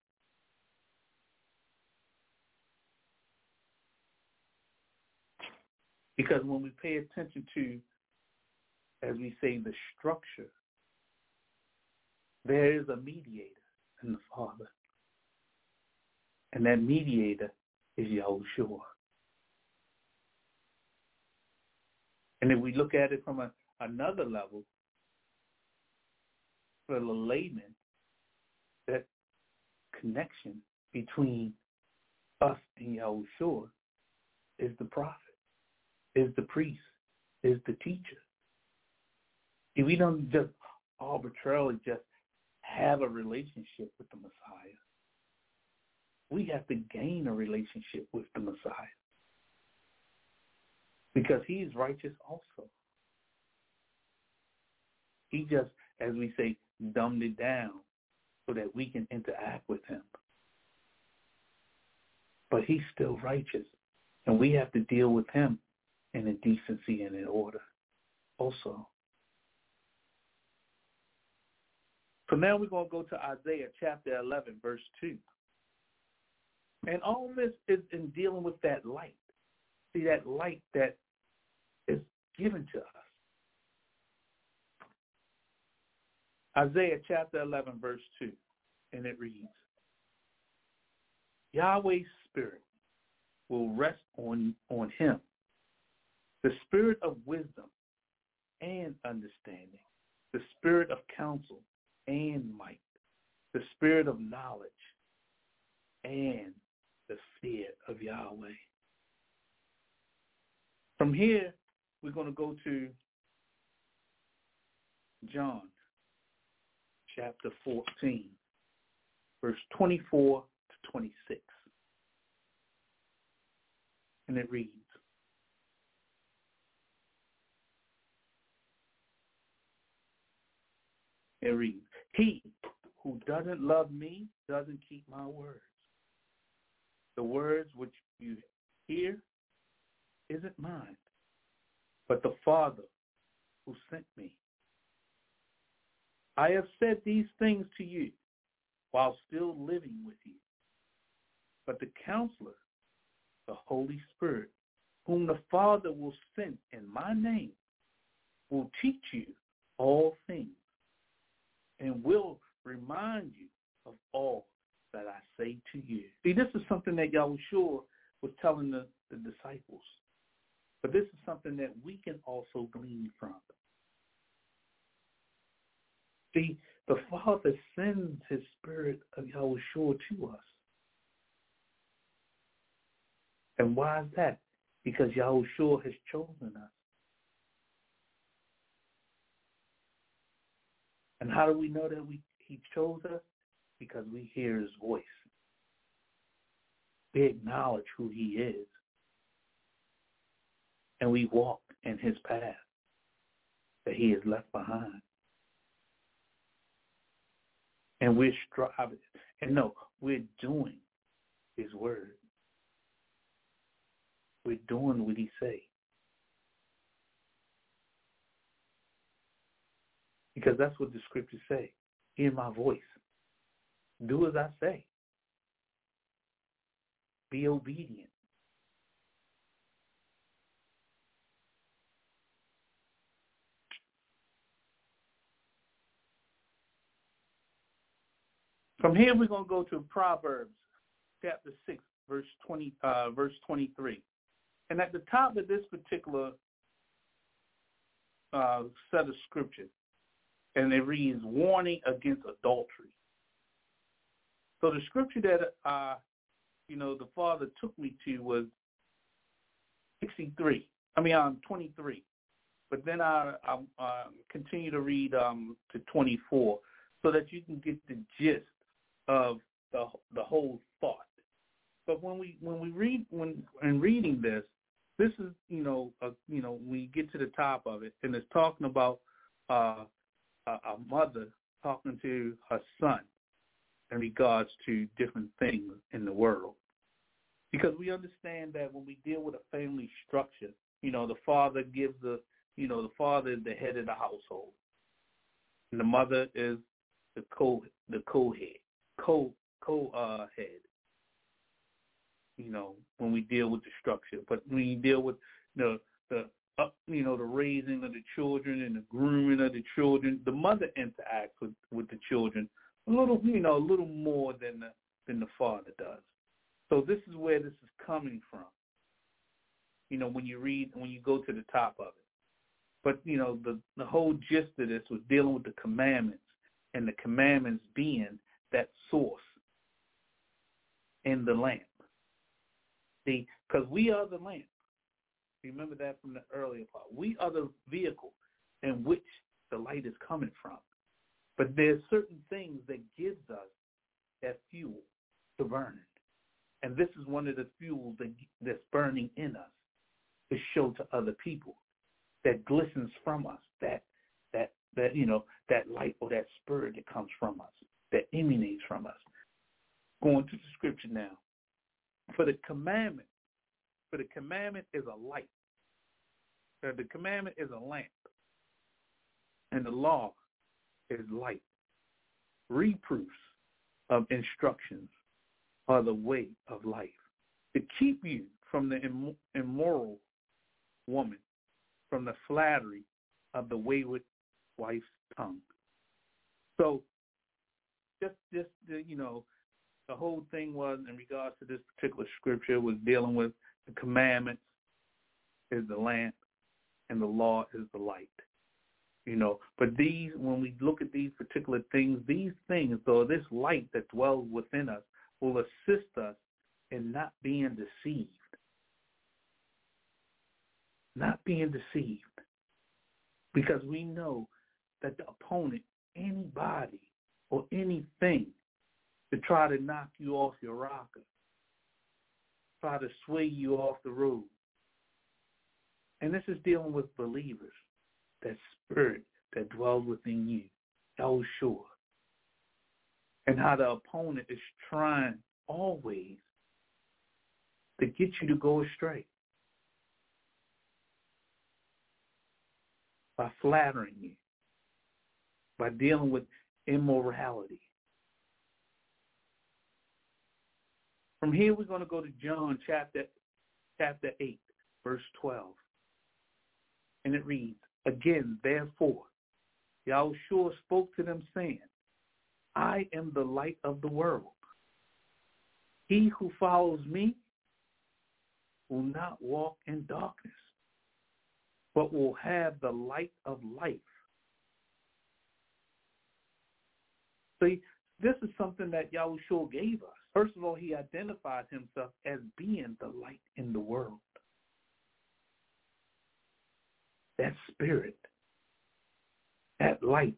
S3: Because when we pay attention to, as we say, the structure, there is a mediator in the Father. And that mediator is Yahushua. And if we look at it from a, another level, for the layman, that connection between us and Yahushua is the prophet, is the priest, is the teacher. If we don't just arbitrarily just have a relationship with the Messiah, we have to gain a relationship with the Messiah, because he is righteous also. He just, as we say, dumbed it down so that we can interact with him. But he's still righteous, and we have to deal with him in a decency and in order also. So now we're going to go to Isaiah chapter eleven, verse two. And all this is in dealing with that light. See, that light that is given to us. Isaiah chapter eleven, verse two, and it reads, Yahweh's Spirit will rest on, on him, the Spirit of wisdom and understanding, the Spirit of counsel and might, the Spirit of knowledge and the fear of Yahweh. From here, we're going to go to John chapter fourteen, verse twenty-four to twenty-six. And it reads, it reads, he who doesn't love me doesn't keep my words. The words which you hear isn't mine, but the Father who sent me. I have said these things to you while still living with you. But the Counselor, the Holy Spirit, whom the Father will send in my name, will teach you all things and will remind you of all that I say to you. See, this is something that Yahushua was telling the, the disciples. But this is something that we can also glean from. See, the Father sends his Spirit of Yahushua to us. And why is that? Because Yahushua has chosen us. And how do we know that we, he chose us? Because we hear his voice. We acknowledge who he is. And we walk in his path that he has left behind. And we're striving. And no, we're doing his word. We're doing what he say. Because that's what the scriptures say. Hear my voice. Do as I say. Be obedient. From here, we're going to go to Proverbs chapter six, verse twenty, uh, verse twenty-three. And at the top of this particular uh, set of scriptures, and it reads, warning against adultery. So the scripture that, uh, you know, the Father took me to was sixty-three. I mean, um, twenty-three. But then I, I uh, continue to read um, to twenty-four so that you can get the gist of the the whole thought. But when we when we read when in reading this, this is you know uh, you know we get to the top of it, and it's talking about uh, a, a mother talking to her son, in regards to different things in the world. Because we understand that when we deal with a family structure, you know, the father gives the, you know, the father is the head of the household. And the mother is the co the co-head, co co uh head. You know, when we deal with the structure, but when you deal with the the uh, you know the raising of the children and the grooming of the children, the mother interacts with, with the children a little, you know, a little more than the than the father does. So this is where this is coming from. You know, when you read, when you go to the top of it. But, you know, the, the whole gist of this was dealing with the commandments, and the commandments being that source in the lamp. See, because we are the lamp. Remember that from the earlier part. We are the vehicle in which the light is coming from. But there's certain things that gives us that fuel to burn it. And this is one of the fuels that, that's burning in us to show to other people. That glistens from us, that that that you know, that light or that spirit that comes from us, that emanates from us. Going to the scripture now. For the commandment, for the commandment is a light. For the commandment is a lamp. And the law is light. Reproofs of instructions are the way of life. To keep you from the Im- immoral woman, from the flattery of the wayward wife's tongue. So just, just the, you know, the whole thing was in regards to this particular scripture was dealing with the commandments is the lamp and the law is the light. You know, but these, when we look at these particular things, these things, though, this light that dwells within us will assist us in not being deceived. Not being deceived, because we know that the opponent, anybody or anything to try to knock you off your rocker, try to sway you off the road. And this is dealing with believers, that spirit that dwells within you, Yahushua, and how the opponent is trying always to get you to go astray. By flattering you, by dealing with immorality. From here, we're going to go to John chapter, chapter eight, verse twelve. And it reads, again, therefore, Yahushua spoke to them, saying, I am the light of the world. He who follows me will not walk in darkness, but will have the light of life. See, this is something that Yahushua gave us. First of all, he identified himself as being the light in the world. That spirit, that light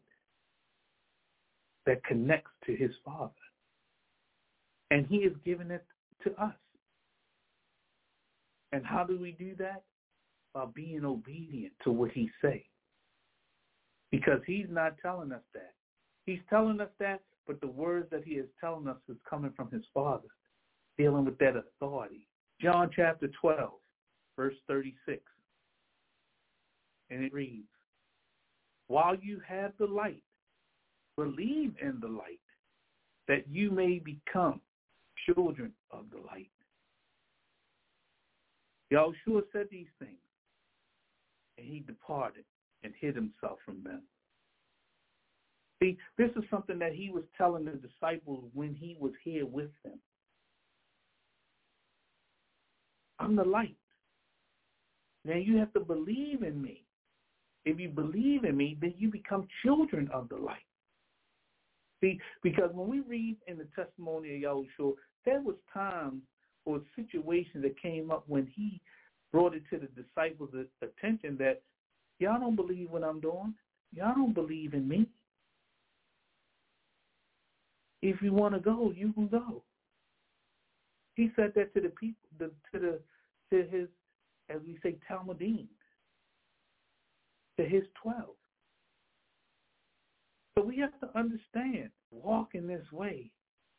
S3: that connects to his Father. And he has given it to us. And how do we do that? By being obedient to what he says. Because he's not telling us that. He's telling us that, but the words that he is telling us is coming from his Father, dealing with that authority. John chapter twelve, verse thirty-six. And it reads, while you have the light, believe in the light, that you may become children of the light. Yahushua said these things, and he departed and hid himself from them. See, this is something that he was telling the disciples when he was here with them. I'm the light. Now you have to believe in me. If you believe in me, then you become children of the light. See, because when we read in the testimony of Yahushua, there was times or situations that came up when he brought it to the disciples' attention that y'all don't believe what I'm doing. Y'all don't believe in me. If you want to go, you can go. He said that to the people, the, to the to his, as we say, Talmudim, to his twelve. So we have to understand, walk in this way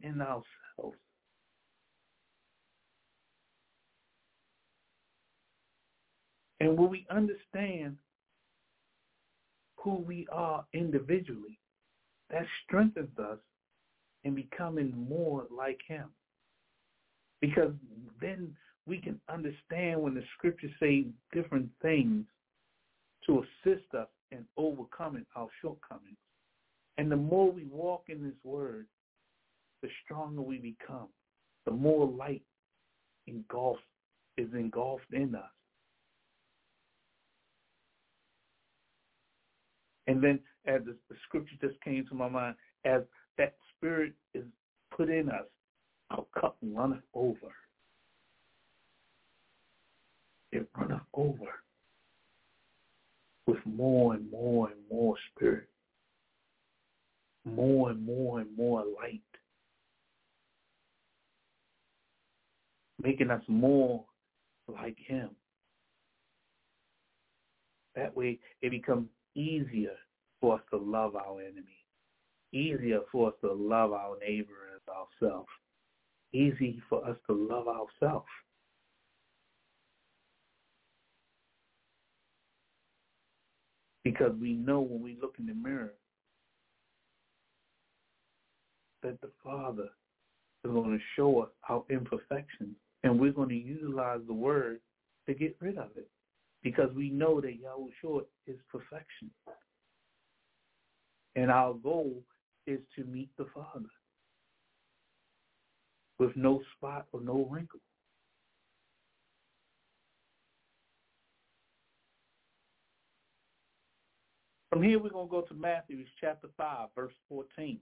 S3: in ourselves. And when we understand who we are individually, that strengthens us in becoming more like him. Because then we can understand when the scriptures say different things to assist us in overcoming our shortcomings. And the more we walk in this word, the stronger we become, the more light engulfed is engulfed in us. And then as the, the scripture just came to my mind, as that spirit is put in us, our cup runneth over. It runneth over with more and more and more spirit, more and more and more light, making us more like him. That way it becomes easier for us to love our enemy, easier for us to love our neighbor as ourselves, easy for us to love ourselves. Because we know when we look in the mirror that the Father is going to show us our imperfections, and we're going to utilize the word to get rid of it. Because we know that Yahushua is perfection. And our goal is to meet the Father with no spot or no wrinkle. From here, we're going to go to Matthew chapter five, verse fourteen.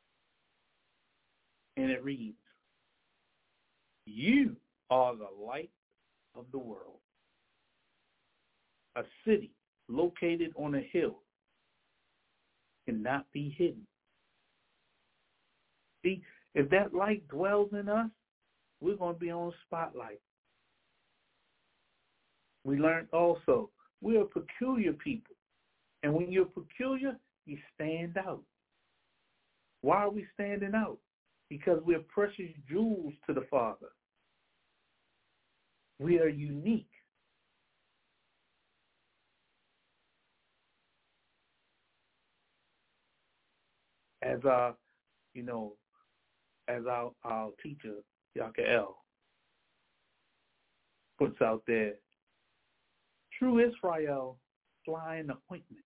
S3: And it reads, "You are the light of the world. A city located on a hill cannot be hidden." See, if that light dwells in us, we're going to be on spotlight. We learned also, we're a peculiar people. And when you're peculiar, you stand out. Why are we standing out? Because we're precious jewels to the Father. We are unique. As our, you know, as our, our teacher, Yakael, puts out there, true Israel, flying ointment.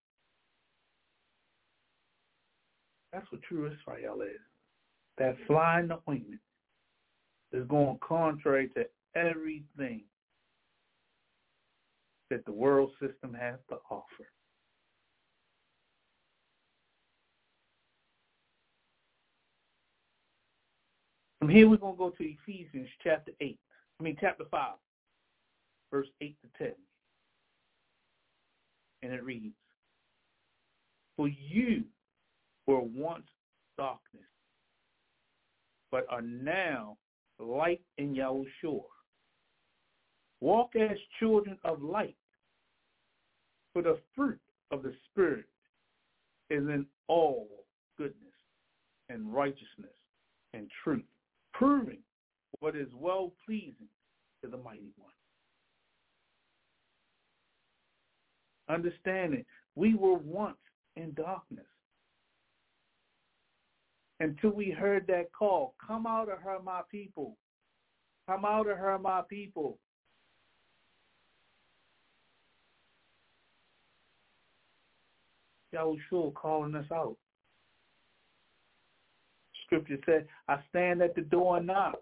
S3: That's what true Israel is. That flying ointment is going contrary to everything that the world system has to offer. From here, we're going to go to Ephesians chapter eight. I mean, chapter five, verse eight to ten. And it reads, "For you were once darkness, but are now light in Yahushua. Walk as children of light, for the fruit of the Spirit is in all goodness and righteousness and truth, proving what is well-pleasing to the Mighty One." Understanding, we were once in darkness until we heard that call, "Come out of her, my people. Come out of her, my people." Yahushua calling us out. Scripture said, "I stand at the door and knock."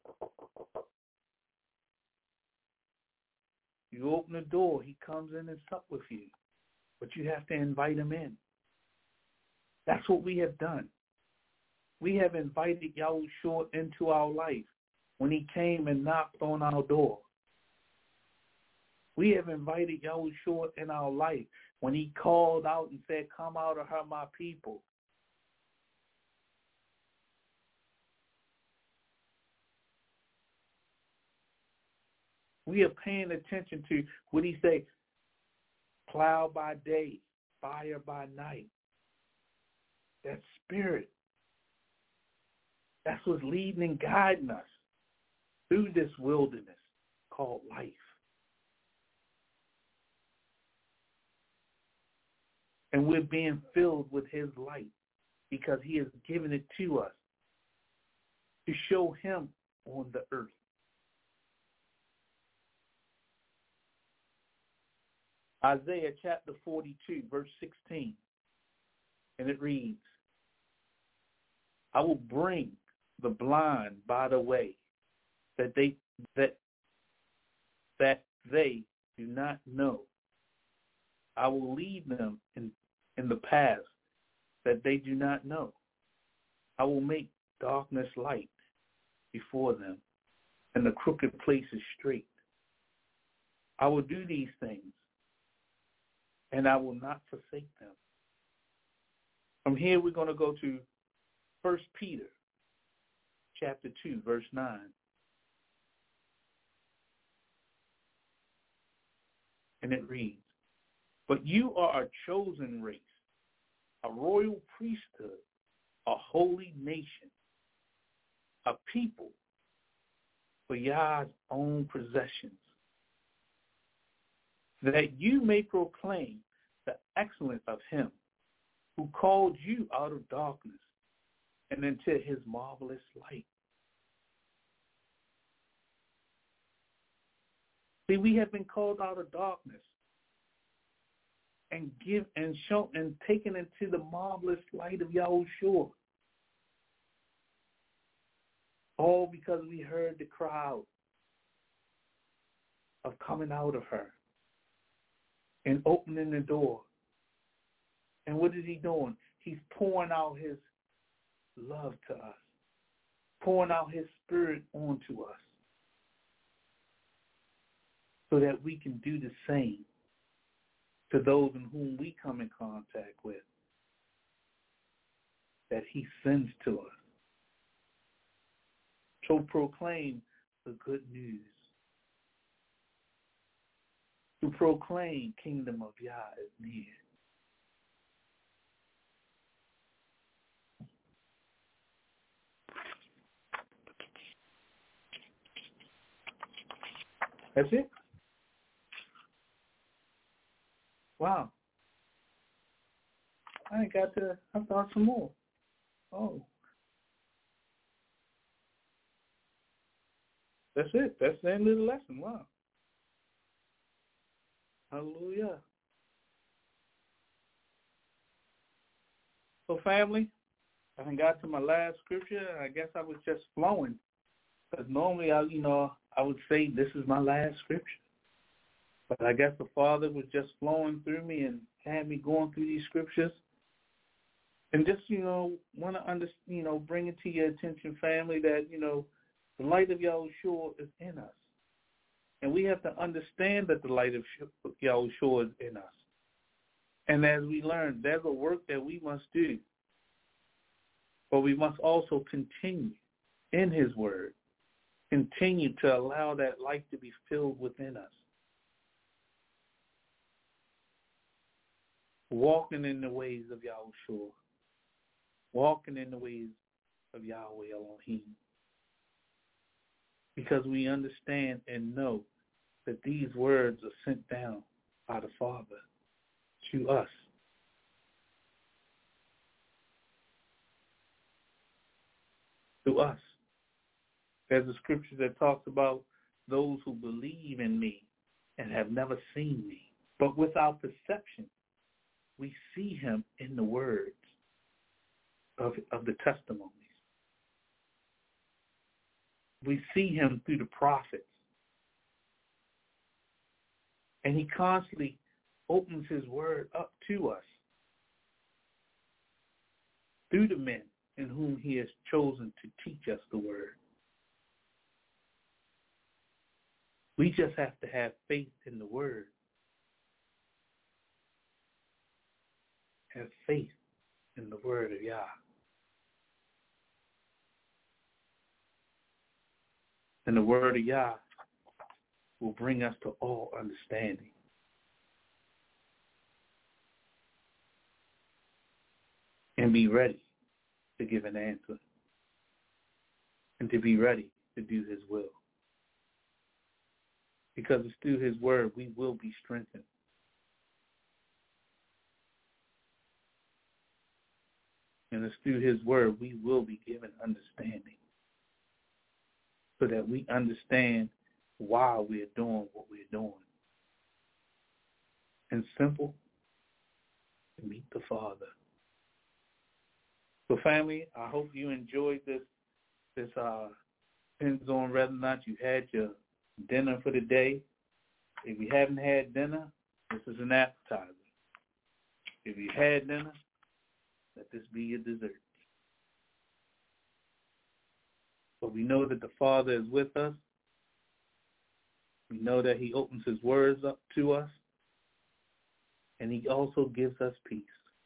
S3: You open the door, he comes in and sup with you. But you have to invite him in. That's what we have done. We have invited Yahushua into our life when he came and knocked on our door. We have invited Yahushua in our life when he called out and said, "Come out of her, my people." We are paying attention to what he say, cloud by day, fire by night. That spirit That's what's leading and guiding us through this wilderness called life. And we're being filled with his light because he has given it to us to show him on the earth. Isaiah chapter forty-two, verse sixteen, and it reads, I will bring the blind by the way, that they that that they do not know. I will lead them in, in the path that they do not know. I will make darkness light before them, and the crooked places straight. I will do these things, and I will not forsake them. From here, we're going to go to First Peter chapter two, verse nine. And it reads, but you are a chosen race, a royal priesthood, a holy nation, a people for Yah's own possessions, that you may proclaim the excellence of him who called you out of darkness and into his marvelous light. See, we have been called out of darkness and give and shown and taken into the marvelous light of Yahushua. All because we heard the crowd of coming out of her and opening the door. And what is he doing? He's pouring out his love to us, pouring out his spirit onto us so that we can do the same to those in whom we come in contact with, that he sends to us. So proclaim the good news. To proclaim kingdom of Yah is near. That's it? Wow. I ain't got to, I thought some more. Oh. That's it. That's the end of the lesson. Wow. Hallelujah. So family, I got to my last scripture, and I guess I was just flowing. Because normally, I, you know, I would say this is my last scripture. But I guess the Father was just flowing through me and had me going through these scriptures. And just, you know, want to, under, you know, bring it to your attention, family, that, you know, the light of Yahushua is in us. And we have to understand that the light of Yahushua is in us. And as we learn, there's a work that we must do. But we must also continue in his word. Continue to allow that light to be filled within us. Walking in the ways of Yahushua. Walking in the ways of Yahweh Elohim. Because we understand and know that these words are sent down by the Father to us. To us. There's a scripture that talks about those who believe in me and have never seen me. But with our perception, we see him in the words of, of the testimonies. We see him through the prophets. And he constantly opens his word up to us through the men in whom he has chosen to teach us the word. We just have to have faith in the word. Have faith in the word of Yah. And the word of Yah will bring us to all understanding. And be ready to give an answer. and to be ready to do his will. Because it's through his word we will be strengthened. And it's through his word we will be given understanding so that we understand why we're doing what we're doing. And simple, to meet the Father. So family, I hope you enjoyed this, this uh, depends on whether or not you had your dinner for the day. If you haven't had dinner, this is an appetizer. If you had dinner, let this be your dessert. But we know that the Father is with us. We know that he opens his words up to us. And he also gives us peace.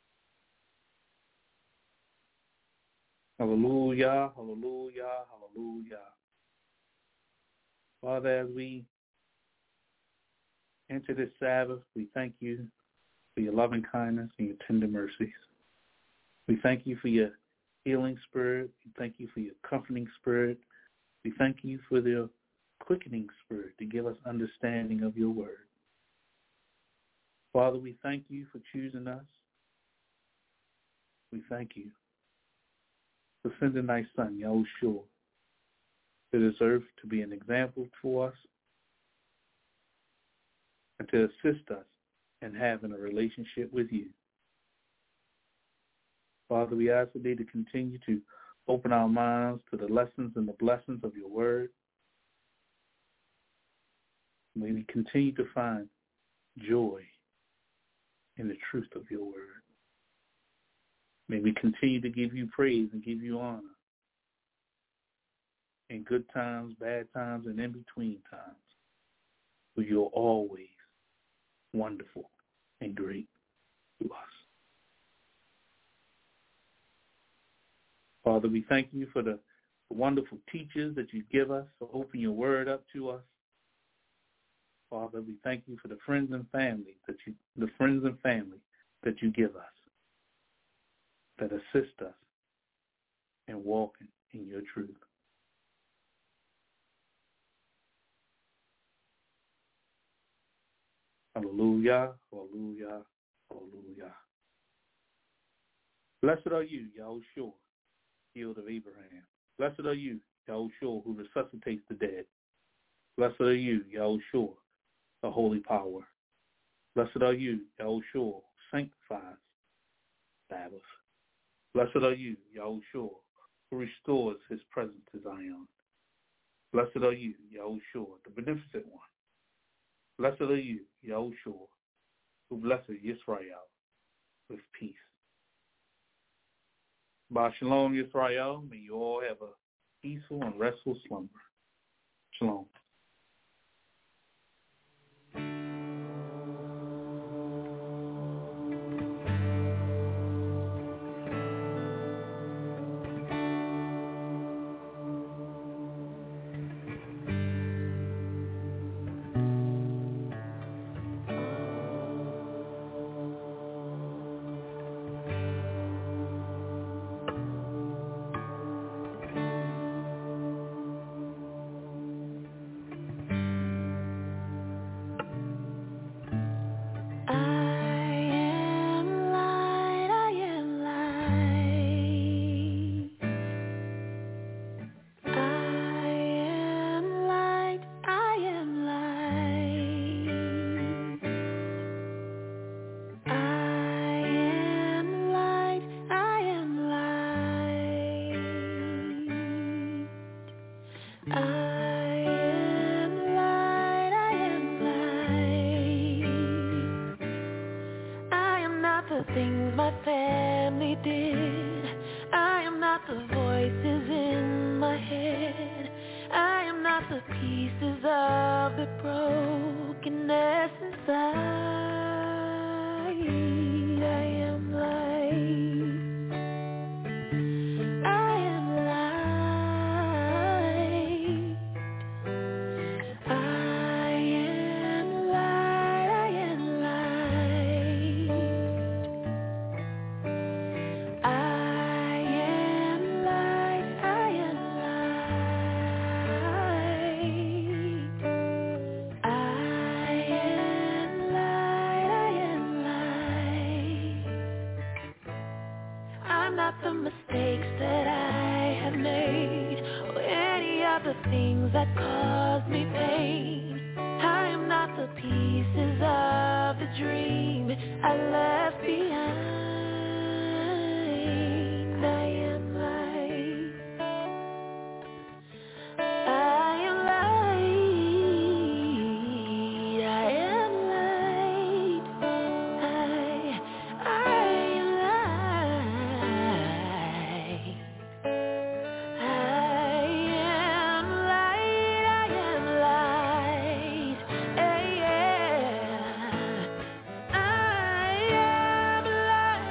S3: Hallelujah, hallelujah, hallelujah. Father, as we enter this Sabbath, we thank you for your loving kindness and your tender mercies. We thank you for your healing spirit. We thank you for your comforting spirit. We thank you for the quickening spirit to give us understanding of your word. Father, we thank you for choosing us. We thank you for sending thy son, Yahushua, to this earth to be an example for us and to assist us in having a relationship with you. Father, we ask today to continue to open our minds to the lessons and the blessings of your word. May we continue to find joy in the truth of your word. May we continue to give you praise and give you honor in good times, bad times, and in between times. For you are always wonderful and great to us. Father, we thank you for the wonderful teachers that you give us to open your word up to us. Father, we thank you for the friends and family that you, the friends and family that you give us, that assist us in walking in your truth. Hallelujah, hallelujah, hallelujah. Blessed are you, Yahushua, Shield of Abraham. Blessed are you, Yahushua, who resuscitates the dead. Blessed are you, Yahushua, the holy power. Blessed are you, Yahushua, who sanctifies Sabbath. Blessed are you, Yahushua, who restores his presence to Zion. Blessed are you, Yahushua, the beneficent one. Blessed are you, Yahushua, who blesses Yisrael with peace. By Shalom, Yisrael, may you all have a peaceful and restful slumber. Shalom.
S2: I am light, I am light. not the things that cause me pain. I am not the pieces of the dream I left behind. I am light. I am light. I am light. I, I am light. I am light. I am light. Yeah. I am light.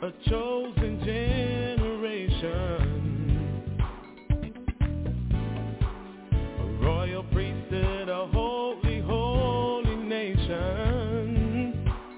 S4: a chosen generation, a royal priesthood, a holy, holy nation,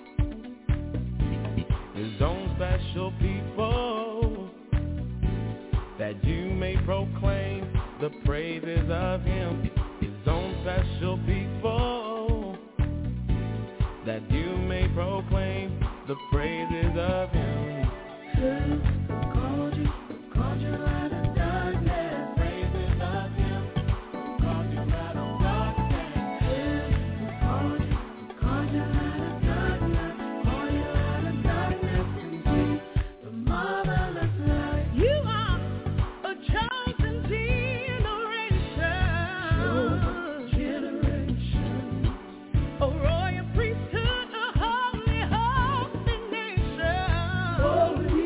S4: his own special people, that you may proclaim the praises of him, his own special people, that you may proclaim the praises of him. Who called you, called you out of darkness, praises of him, who called you out of darkness. Who called you, called you out of darkness, called you out of darkness into the marvelous light. You are a chosen generation, chosen generation, a royal priesthood, a holy, holy nation. Holy.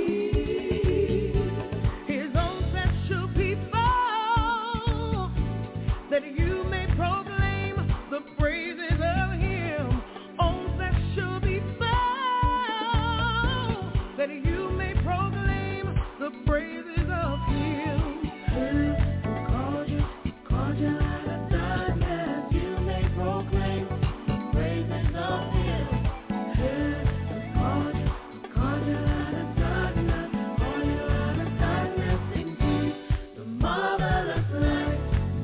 S4: His own special people, that you may proclaim the praises of him. Own special people, that you may proclaim the praises of him. Who called you, called you out of darkness, you may proclaim the praises of him. Who called you, called you out of darkness, called you out of darkness into the marvelous light.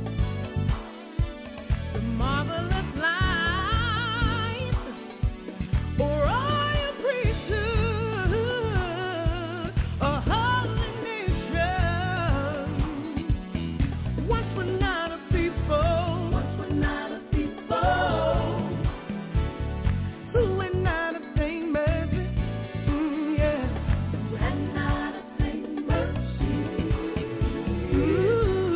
S4: The marvelous light, a royal priesthood, a holy nation. Once we're not a people, once we're not a people, who had not obtained mercy, mm, yeah, who had not obtained mercy. Ooh,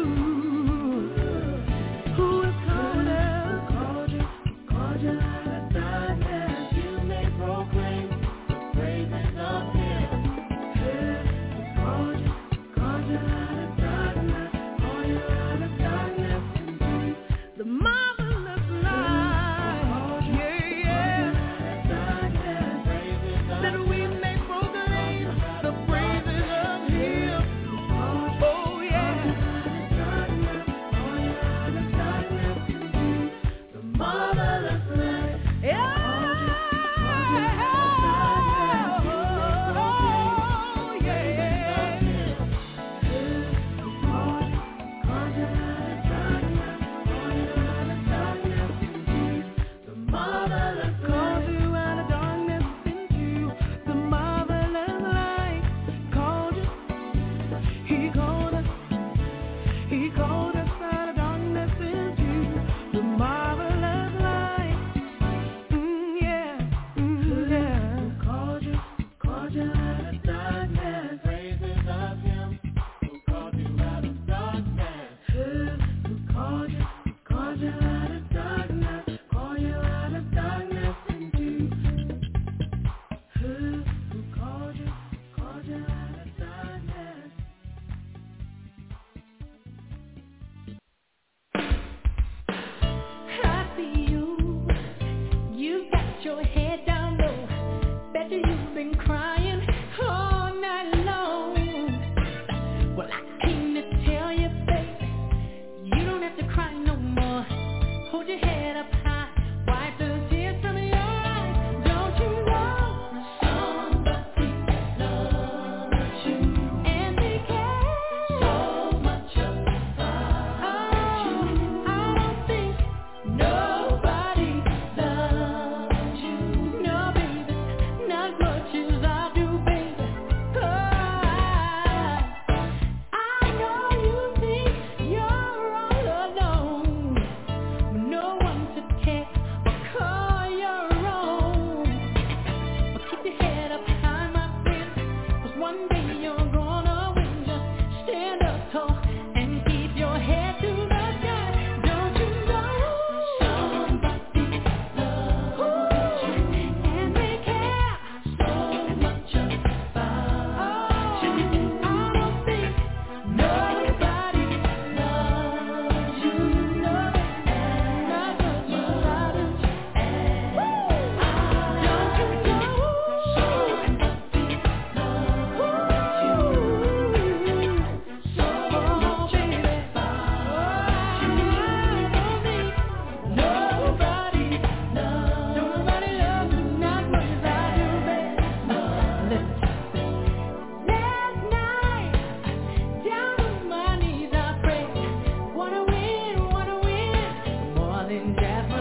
S4: who has called us, called you, called you out of darkness, you may proclaim the praises of him. Who called you, called you out of darkness, called you out of darkness into the marvelous light. Yeah, yeah. That we may proclaim the praises of him. Oh, yeah. The marvelous light. Yeah. Oh, yeah. The marvelous called you out of darkness into the marvelous light. Called you, he called us, he called us out of darkness into the marvelous light. Mm, yeah, mm, yeah. Who called you, called you out of darkness, praises of him, who called you out of darkness. Who, who called you, called you out of darkness, called you out of darkness into. Who, who called you, called you out of darkness. I see you, you got your head down low. Bet you've been crying all night long. Well, I came to tell you, baby, you don't have to cry no more. Hold your head up high, wipe the tears from your eyes. Don't you know somebody loves you and they care so much about you? I don't think nobody loves you
S2: in jeopardy.